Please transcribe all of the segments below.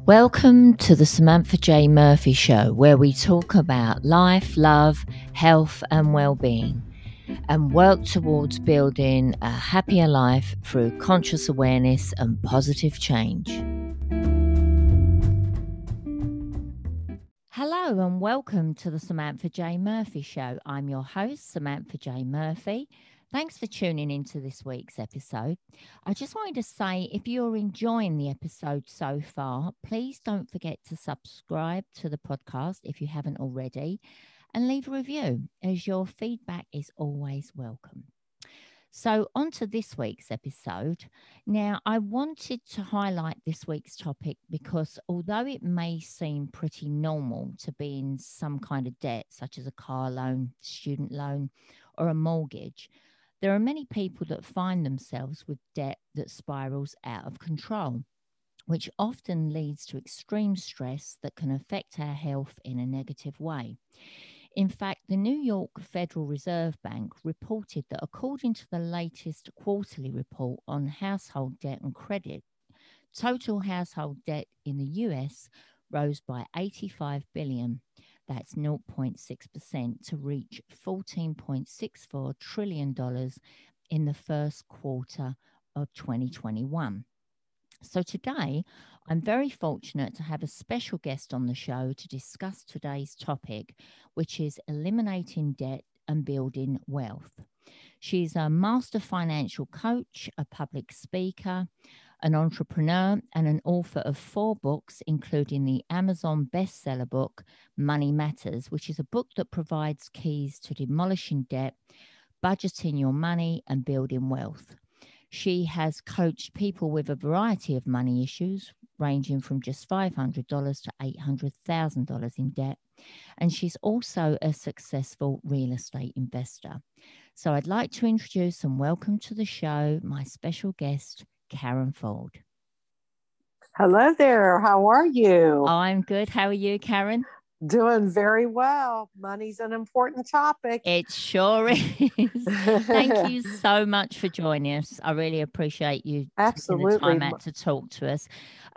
Welcome to the Samantha J. Murphy Show, where we talk about life, love, health, and well-being, and work towards building a happier life through conscious awareness and positive change. Hello, and welcome to the Samantha J. Murphy Show. I'm your host, Samantha J. Murphy. Thanks for tuning into this week's episode. I just wanted to say, if you're enjoying the episode so far, please don't forget to subscribe to the podcast if you haven't already, and leave a review, as your feedback is always welcome. So on to this week's episode. Now, I wanted to highlight this week's topic because although it may seem pretty normal to be in some kind of debt, such as a car loan, student loan, or a mortgage, there are many people that find themselves with debt that spirals out of control, which often leads to extreme stress that can affect our health in a negative way. In fact, the New York Federal Reserve Bank reported that according to the latest quarterly report on household debt and credit, total household debt in the US rose by $85 billion. That's 0.6% to reach $14.64 trillion in the first quarter of 2021. So today, I'm very fortunate to have a special guest on the show to discuss today's topic, which is eliminating debt and building wealth. She's a master financial coach, a public speaker, an entrepreneur, and an author of 4 books, including the Amazon bestseller book, Money Matters, which is a book that provides keys to demolishing debt, budgeting your money, and building wealth. She has coached people with a variety of money issues, ranging from just $500 to $800,000 in debt. And she's also a successful real estate investor. So I'd like to introduce and welcome to the show my special guest, Karen Ford. Hello there. How are you? I'm good. How are you, Karen? Doing very well. Money's an important topic. It sure is. Thank you so much for joining us. I really appreciate you taking the time out to talk to us.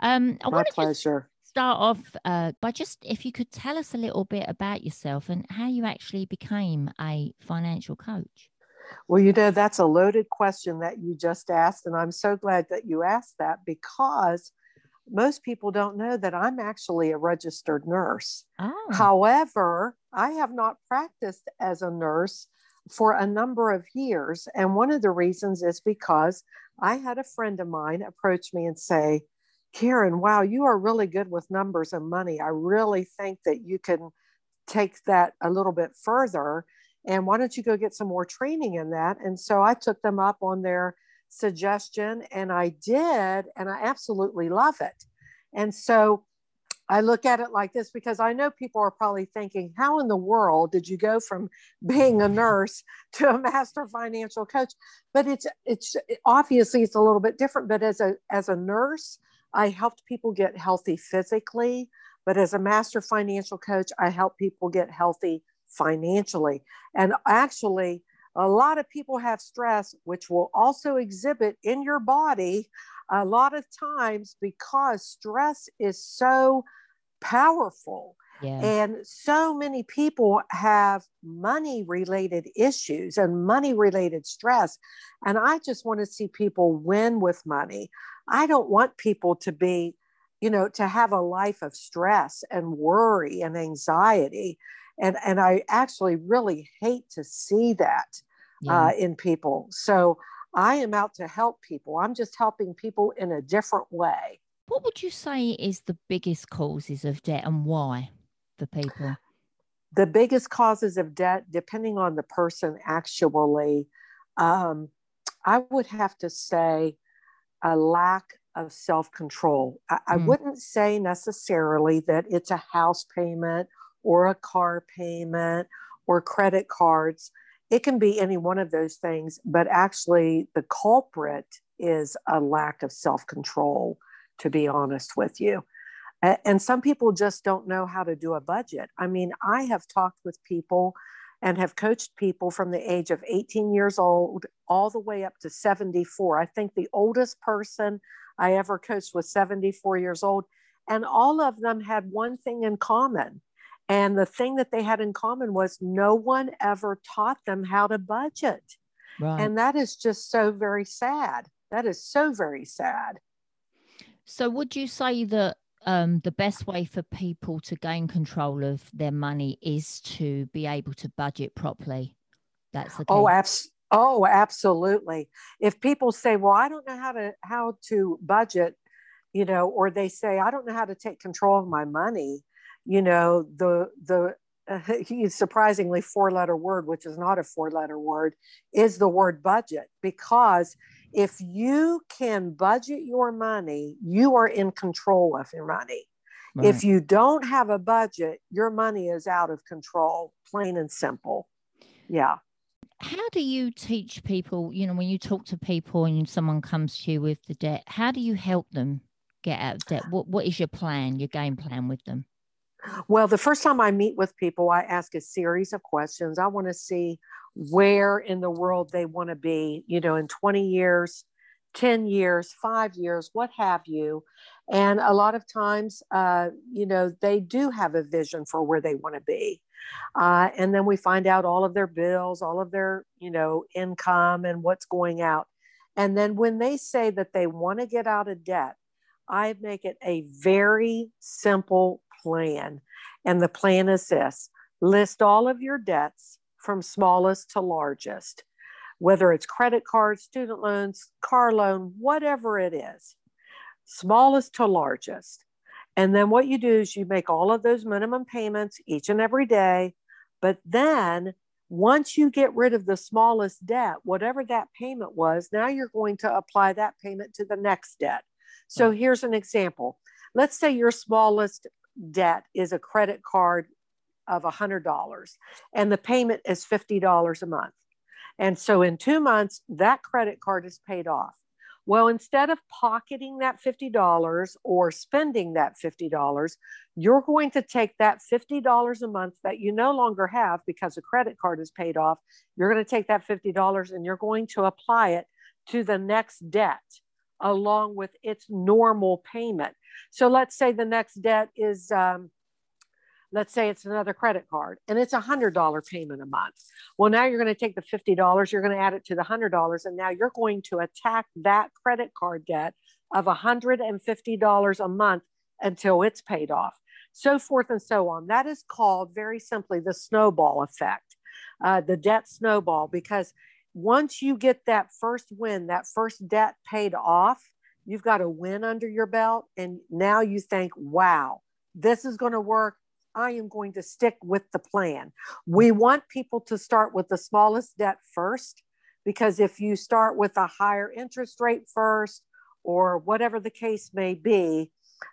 My pleasure. Start off by just, if you could tell us a little bit about yourself and how you actually became a financial coach. Well, that's a loaded question that you just asked, and I'm so glad that you asked that because most people don't know that I'm actually a registered nurse. Oh. However, I have not practiced as a nurse for a number of years. And one of the reasons is because I had a friend of mine approach me and say, Karen, wow, you are really good with numbers and money. I really think that you can take that a little bit further. And why don't you go get some more training in that? And so I took them up on their suggestion, and I did, and I absolutely love it. And so I look at it like this because I know people are probably thinking, how in the world did you go from being a nurse to a master financial coach? But it's obviously it's a little bit different. But as a nurse, I helped people get healthy physically. But as a master financial coach, I help people get healthy financially. And actually, a lot of people have stress, which will also exhibit in your body a lot of times because stress is so powerful. Yeah. And so many people have money-related issues and money-related stress. And I just want to see people win with money. I don't want people to be, to have a life of stress and worry and anxiety. And I actually really hate to see that. In people. So I am out to help people. I'm just helping people in a different way. What would you say is the biggest causes of debt and why for people? The biggest causes of debt, depending on the person, actually, I would have to say a lack of self-control. I wouldn't say necessarily that it's a house payment or a car payment or credit cards. It can be any one of those things, but actually the culprit is a lack of self-control, to be honest with you. And some people just don't know how to do a budget. I mean, I have talked with people and have coached people from the age of 18 years old all the way up to 74. I think the oldest person I ever coached was 74 years old. And all of them had one thing in common. And the thing that they had in common was no one ever taught them how to budget. Right. And that is just so very sad. That is so very sad. So would you say that the best way for people to gain control of their money is to be able to budget properly? That's the key. Absolutely. If people say, well, I don't know how to budget, or they say, I don't know how to take control of my money, the surprisingly 4-letter word, which is not a 4-letter word, is the word budget. Because if you can budget your money, you are in control of your money. Right. If you don't have a budget, your money is out of control, plain and simple. Yeah. How do you teach people, when you talk to people and someone comes to you with the debt, how do you help them get out of debt? What is your plan, your game plan with them? Well, the first time I meet with people, I ask a series of questions. I want to see where in the world they want to be, in 20 years, 10 years, 5 years, what have you. And a lot of times, they do have a vision for where they want to be. And then we find out all of their bills, all of their, income and what's going out. And then when they say that they want to get out of debt, I make it a very simple plan. And the plan is this: list all of your debts from smallest to largest, whether it's credit cards, student loans, car loan, whatever it is, smallest to largest. And then what you do is you make all of those minimum payments each and every day. But then once you get rid of the smallest debt, whatever that payment was, now you're going to apply that payment to the next debt. So here's an example. Let's say your smallest debt is a credit card of $100 and the payment is $50 a month. And so in 2 months, that credit card is paid off. Well, instead of pocketing that $50 or spending that $50, you're going to take that $50 a month that you no longer have because the credit card is paid off. You're going to take that $50 and you're going to apply it to the next debt along with its normal payment. So let's say the next debt is, let's say it's another credit card and it's $100 payment a month. Well, now you're going to take the $50, you're going to add it to the $100, and now you're going to attack that credit card debt of $150 a month until it's paid off, so forth and so on. That is called, very simply, the snowball effect, the debt snowball, because once you get that first win, that first debt paid off, you've got a win under your belt. And now you think, wow, this is going to work. I am going to stick with the plan. We want people to start with the smallest debt first, because if you start with a higher interest rate first, or whatever the case may be,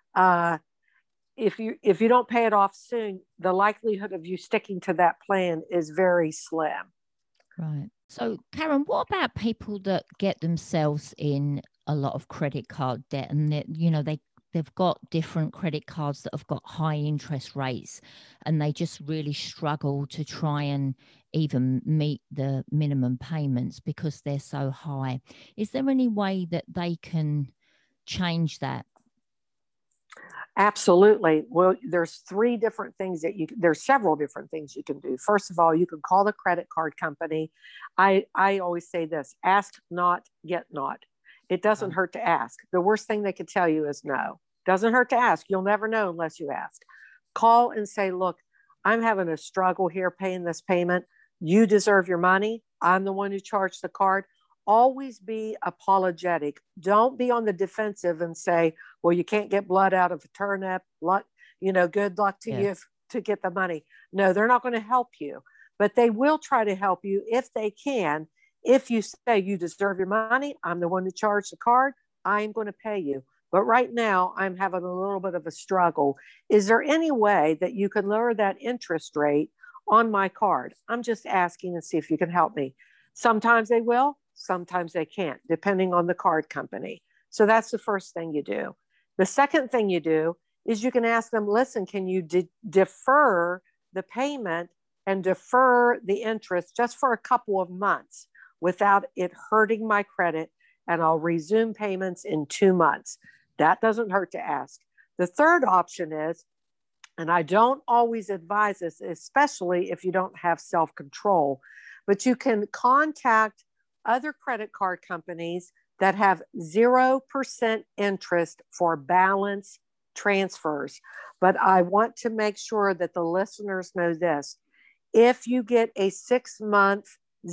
if you don't pay it off soon, the likelihood of you sticking to that plan is very slim. Right. So, Karen, what about people that get themselves in a lot of credit card debt, and they've got different credit cards that have got high interest rates, and they just really struggle to try and even meet the minimum payments because they're so high? Is there any way that they can change that? Absolutely. Well, there's several different things you can do. First of all, you can call the credit card company. I always say this: ask not, get not. It doesn't hurt to ask. The worst thing they could tell you is no. Doesn't hurt to ask. You'll never know unless you ask. Call and say, look, I'm having a struggle here paying this payment. You deserve your money. I'm the one who charged the card. Always be apologetic. Don't be on the defensive and say, well, you can't get blood out of a turnip. Good luck to you to get the money. No, they're not going to help you, but they will try to help you if they can. If you say you deserve your money, I'm the one who charged the card, I'm going to pay you. But right now I'm having a little bit of a struggle. Is there any way that you can lower that interest rate on my card? I'm just asking and see if you can help me. Sometimes they will. Sometimes they can't, depending on the card company. So that's the first thing you do. The second thing you do is you can ask them, listen, can you defer the payment and defer the interest just for a couple of months without it hurting my credit, and I'll resume payments in 2 months. That doesn't hurt to ask. The third option is, and I don't always advise this, especially if you don't have self-control, but you can contact other credit card companies that have 0% interest for balance transfers. But I want to make sure that the listeners know this. If you get a 6-month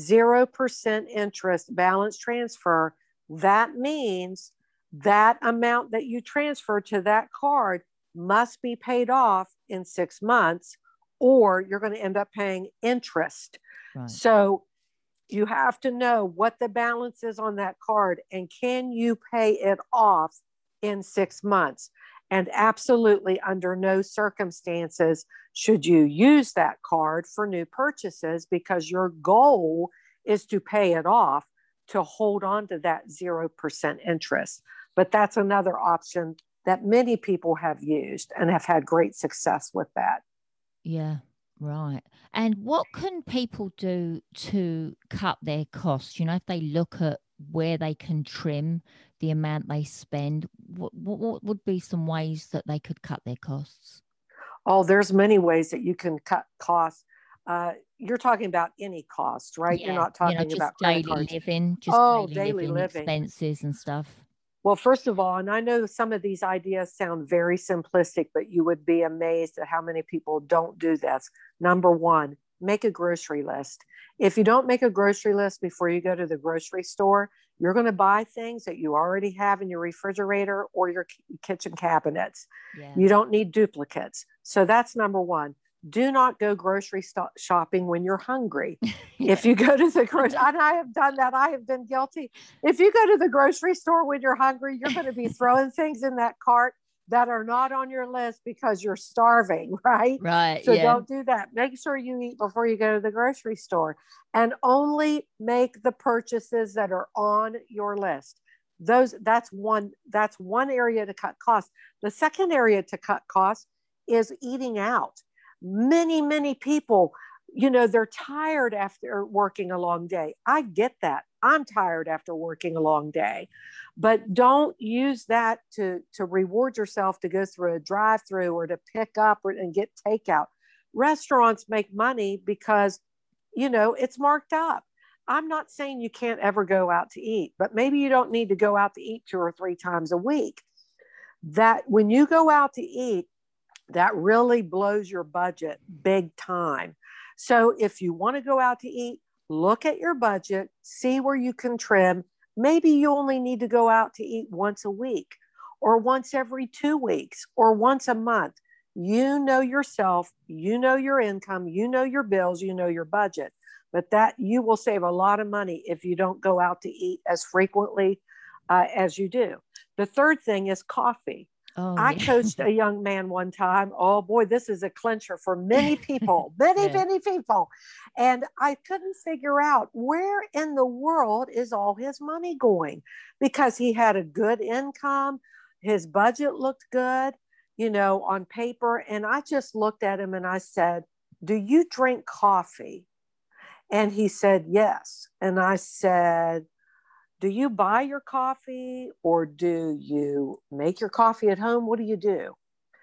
0% interest balance transfer, that means that amount that you transfer to that card must be paid off in 6 months, or you're going to end up paying interest. Right. So you have to know what the balance is on that card and can you pay it off in 6 months. And absolutely under no circumstances should you use that card for new purchases, because your goal is to pay it off to hold on to that 0% interest. But that's another option that many people have used and have had great success with that. Yeah, right. And what can people do to cut their costs? You know, if they look at where they can trim the amount they spend, what would be some ways that they could cut their costs? Oh, there's many ways that you can cut costs. You're talking about any cost, right? Yeah, you're not talking just about daily cards. living, just daily living expenses and stuff. Well, first of all, and I know some of these ideas sound very simplistic, but you would be amazed at how many people don't do this. Number one, make a grocery list. If you don't make a grocery list before you go to the grocery store, you're going to buy things that you already have in your refrigerator or your kitchen cabinets. Yeah. You don't need duplicates. So that's number one. Do not go grocery shopping when you're hungry. Yeah. If you go to the grocery, and I have done that, I have been guilty. If you go to the grocery store when you're hungry, you're going to be throwing things in that cart that are not on your list because you're starving, right? Right. So don't do that. Make sure you eat before you go to the grocery store, and only make the purchases that are on your list. That's one area to cut costs. The second area to cut costs is eating out. Many people, they're tired after working a long day. I get that. I'm tired after working a long day, but don't use that to reward yourself to go through a drive-through or to pick up and get takeout. Restaurants make money because, it's marked up. I'm not saying you can't ever go out to eat, but maybe you don't need to go out to eat 2 or 3 times a week. That when you go out to eat, that really blows your budget big time. So if you want to go out to eat, look at your budget, see where you can trim. Maybe you only need to go out to eat once a week or once every 2 weeks or once a month. You know yourself, you know your income, you know your bills, you know your budget. But that you will save a lot of money if you don't go out to eat as frequently as you do. The third thing is coffee. Oh, I coached a young man one time. Oh boy, this is a clincher for many people, many people. And I couldn't figure out where in the world is all his money going, because he had a good income. His budget looked good, on paper. And I just looked at him and I said, "Do you drink coffee?" And he said, "Yes." And I said, "Do you buy your coffee or do you make your coffee at home? What do you do?"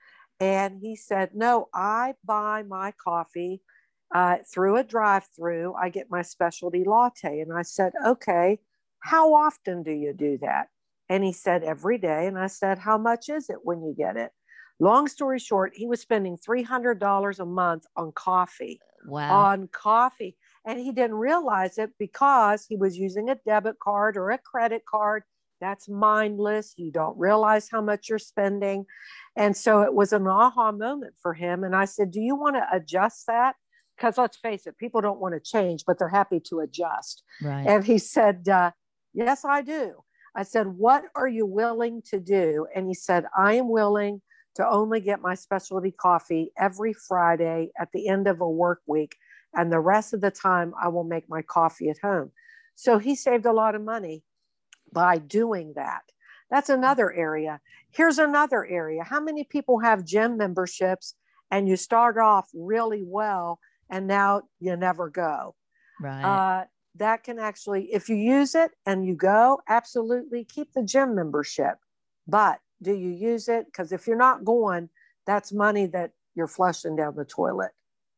And he said, "No, I buy my coffee through a drive-through. I get my specialty latte." And I said, "Okay, how often do you do that?" And he said, "Every day." And I said, "How much is it when you get it?" Long story short, he was spending $300 a month on coffee. Wow. On coffee. And he didn't realize it because he was using a debit card or a credit card. That's mindless. You don't realize how much you're spending. And so it was an aha moment for him. And I said, "Do you want to adjust that?" Because let's face it, people don't want to change, but they're happy to adjust. Right. And he said, "Yes, I do." I said, "What are you willing to do?" And he said, "I am willing to only get my specialty coffee every Friday at the end of a work week. And the rest of the time, I will make my coffee at home." So he saved a lot of money by doing that. That's another area. Here's another area. How many people have gym memberships and you start off really well and now you never go? Right. That can actually, if you use it and you go, absolutely keep the gym membership. But Do you use it? Because if you're not going, that's money that you're flushing down the toilet.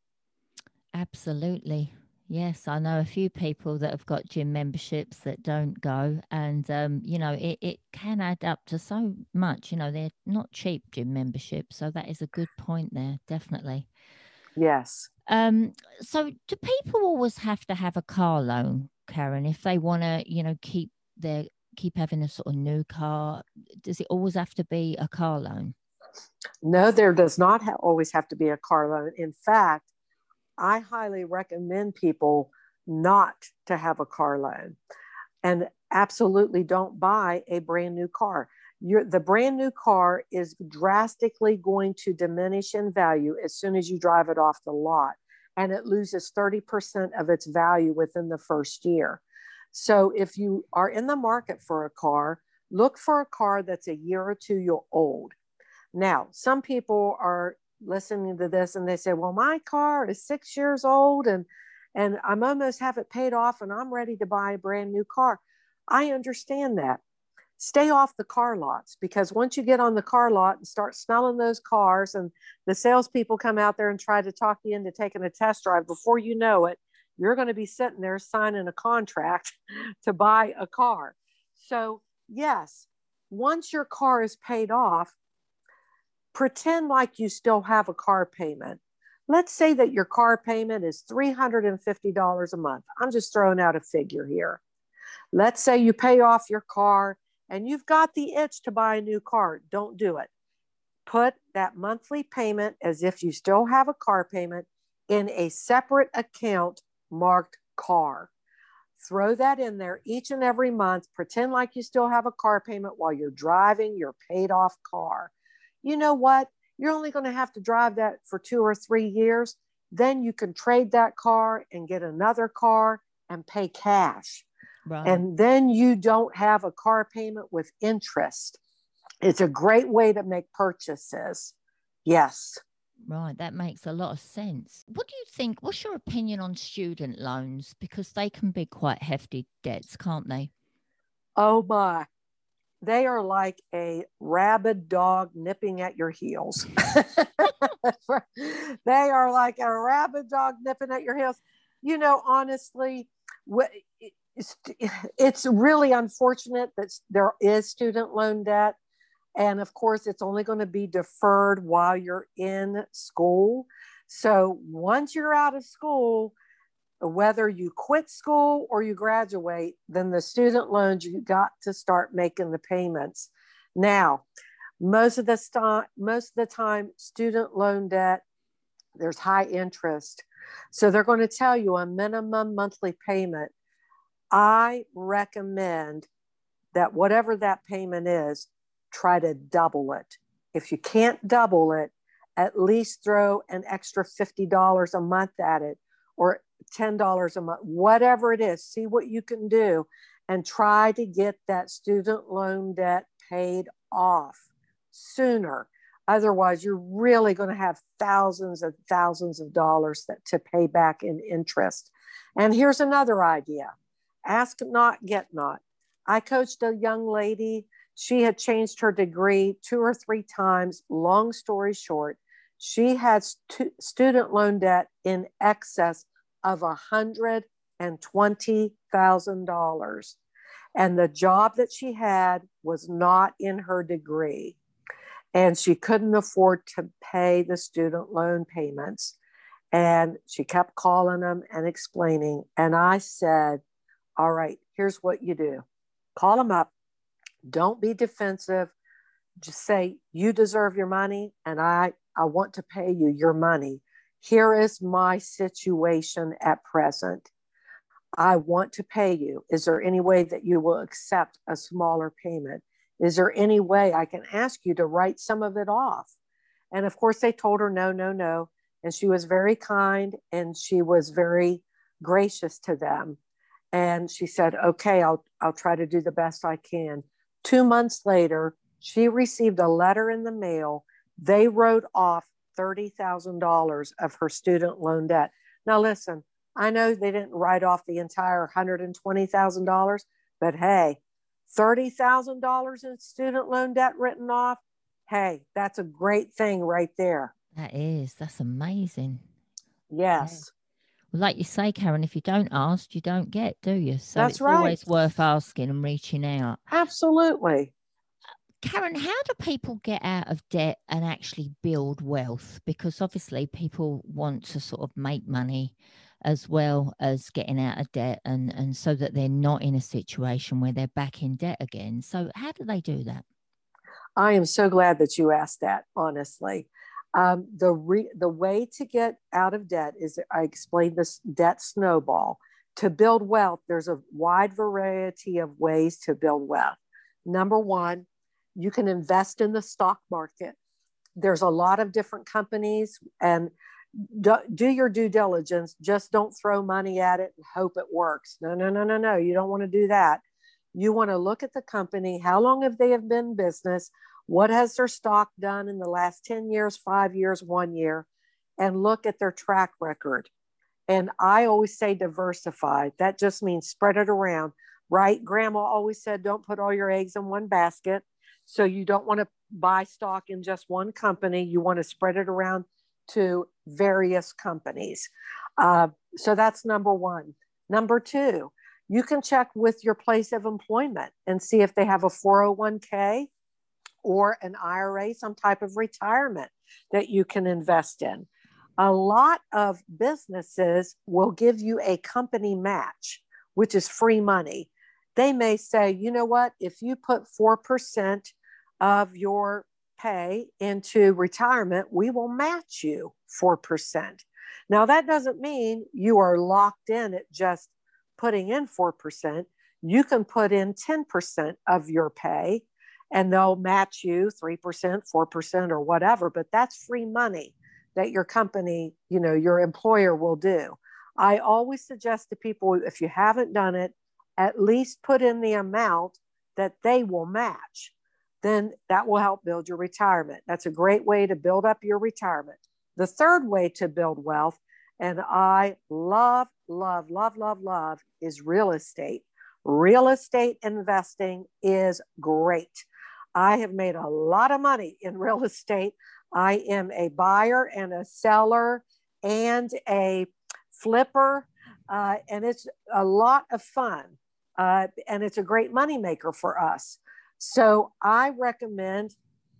Absolutely. Yes, I know a few people that have got gym memberships that don't go. And, it can add up to so much. They're not cheap gym memberships. So that is a good point there, definitely. Yes. Um, so do people always have to have a car loan, Karen, if they want to, keep having a sort of new car? Does it always have to be a car loan? No, there does not always have to be a car loan. In fact, I highly recommend people not to have a car loan, and absolutely don't buy a brand new car. The brand new car is drastically going to diminish in value as soon as you drive it off the lot, and it loses 30% of its value within the first year. So if you are in the market for a car, look for a car that's a year or two old. Now, some people are listening to this and they say, well, my car is 6 years old and I'm almost have it paid off and I'm ready to buy a brand new car. I understand that. Stay off the car lots, because once you get on the car lot and start smelling those cars and the salespeople come out there and try to talk you into taking a test drive, before you know it, you're going to be sitting there signing a contract to buy a car. So yes, once your car is paid off, pretend like you still have a car payment. Let's say that your car payment is $350 a month. I'm just throwing out a figure here. Let's say you pay off your car and you've got the itch to buy a new car. Don't do it. Put that monthly payment, as if you still have a car payment, in a separate account marked car. Throw that in there each and every month. Pretend like you still have a car payment while you're driving your paid off car. You know what? You're only going to have to drive that for 2 or 3 years. Then you can trade that car and get another car and pay cash. Right. And then you don't have a car payment with interest. It's a great way to make purchases. Yes. Right, that makes a lot of sense. What do you think? What's your opinion on student loans? Because they can be quite hefty debts, can't they? Oh my. They are like a rabid dog nipping at your heels. They are like a rabid dog nipping at your heels. Honestly, it's really unfortunate that there is student loan debt. And of course, it's only going to be deferred while you're in school. So once you're out of school, whether you quit school or you graduate, then the student loans, you got to start making the payments. Now, most of the time, student loan debt, there's high interest. So they're going to tell you a minimum monthly payment. I recommend that whatever that payment is, try to double it. If you can't double it, at least throw an extra $50 a month at it, or $10 a month, whatever it is. See what you can do and try to get that student loan debt paid off sooner. Otherwise, you're really going to have thousands and thousands of dollars to pay back in interest. And here's another idea. Ask not, get not. I coached a young lady. She had changed her degree 2 or 3 times. Long story short, she had student loan debt in excess of $120,000. And the job that she had was not in her degree. And she couldn't afford to pay the student loan payments. And she kept calling them and explaining. And I said, all right, here's what you do. Call them up. Don't be defensive. Just say, you deserve your money and I want to pay you your money. Here is my situation at present. I want to pay you. Is there any way that you will accept a smaller payment? Is there any way I can ask you to write some of it off? And of course, they told her no, no, no. And she was very kind and she was very gracious to them. And she said, okay, I'll try to do the best I can. 2 months later, she received a letter in the mail. They wrote off $30,000 of her student loan debt. Now, listen, I know they didn't write off the entire $120,000, but hey, $30,000 in student loan debt written off. Hey, that's a great thing right there. That's amazing. Yes. Well, like you say, Karen, if you don't ask, you don't get, do you? So That's it's right. always worth asking and reaching out. Absolutely. Karen, how do people get out of debt and actually build wealth? Because obviously people want to sort of make money as well as getting out of debt, and so that they're not in a situation where they're back in debt again. So how do they do that? I am so glad that you asked that, honestly. The way to get out of debt is, I explained this debt snowball. To build wealth, there's a wide variety of ways to build wealth. Number one, you can invest in the stock market. There's a lot of different companies, and do your due diligence. Just don't throw money at it and hope it works. No, no, no, no, no. You don't want to do that. You want to look at the company. How long have they been in business? What has their stock done in the last 10 years, 5 years, 1 year? And look at their track record. And I always say diversify. That just means spread it around, right? Grandma always said, don't put all your eggs in one basket. So you don't want to buy stock in just one company. You want to spread it around to various companies. So that's number one. Number two, you can check with your place of employment and see if they have a 401k or an IRA, some type of retirement that you can invest in. A lot of businesses will give you a company match, which is free money. They may say, you know what, if you put 4% of your pay into retirement, we will match you 4%. Now, that doesn't mean you are locked in at just putting in 4%. You can put in 10% of your pay and they'll match you 3%, 4%, or whatever, but that's free money that your company, your employer will do. I always suggest to people, if you haven't done it, at least put in the amount that they will match. Then that will help build your retirement. That's a great way to build up your retirement. The third way to build wealth, and I love, love, love, love, love, is real estate. Real estate investing is great. I have made a lot of money in real estate. I am a buyer and a seller and a flipper, and it's a lot of fun, and it's a great moneymaker for us. So I recommend,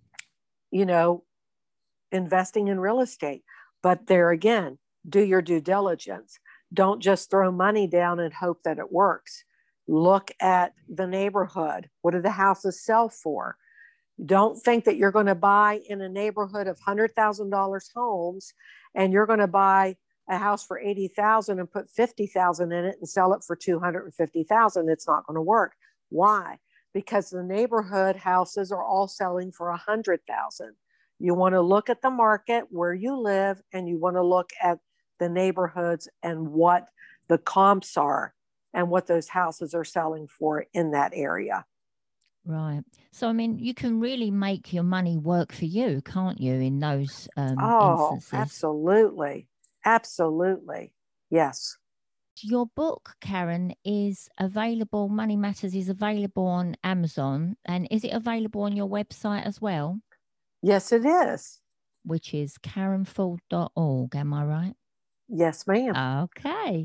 investing in real estate. But there again, do your due diligence. Don't just throw money down and hope that it works. Look at the neighborhood. What do the houses sell for? Don't think that you're going to buy in a neighborhood of $100,000 homes and you're going to buy a house for $80,000 and put $50,000 in it and sell it for $250,000. It's not going to work. Why? Because the neighborhood houses are all selling for $100,000. You want to look at the market where you live, and you want to look at the neighborhoods and what the comps are and what those houses are selling for in that area. Right. So, I mean, you can really make your money work for you, can't you, in those instances? Absolutely. Absolutely. Yes. Your book, Karen, is available, Money Matters is available on Amazon. And is it available on your website as well? Yes, it is. Which is karenford.org. Am I right? Yes, ma'am. Okay.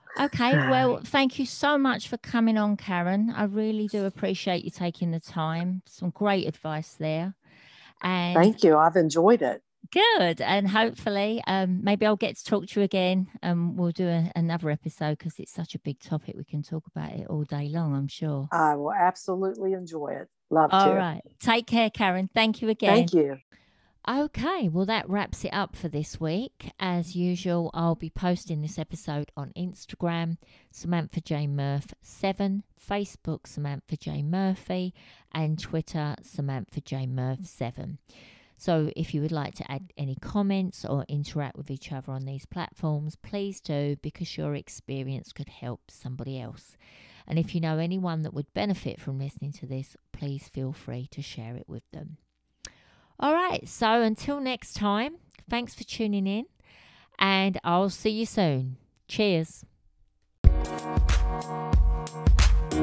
Well, thank you so much for coming on, Karen. I really do appreciate you taking the time. Some great advice there. And thank you. I've enjoyed it. Good. And hopefully, maybe I'll get to talk to you again. We'll do another episode because it's such a big topic. We can talk about it all day long, I'm sure. I will absolutely enjoy it. Love to. All right. Take care, Karen. Thank you again. Thank you. Okay, well, that wraps it up for this week. As usual, I'll be posting this episode on Instagram, Samantha J. Murph 7, Facebook, Samantha J. Murphy, and Twitter, Samantha J. Murph 7. So if you would like to add any comments or interact with each other on these platforms, please do, because your experience could help somebody else. And if you know anyone that would benefit from listening to this, please feel free to share it with them. All right, so until next time, thanks for tuning in, and I'll see you soon. Cheers.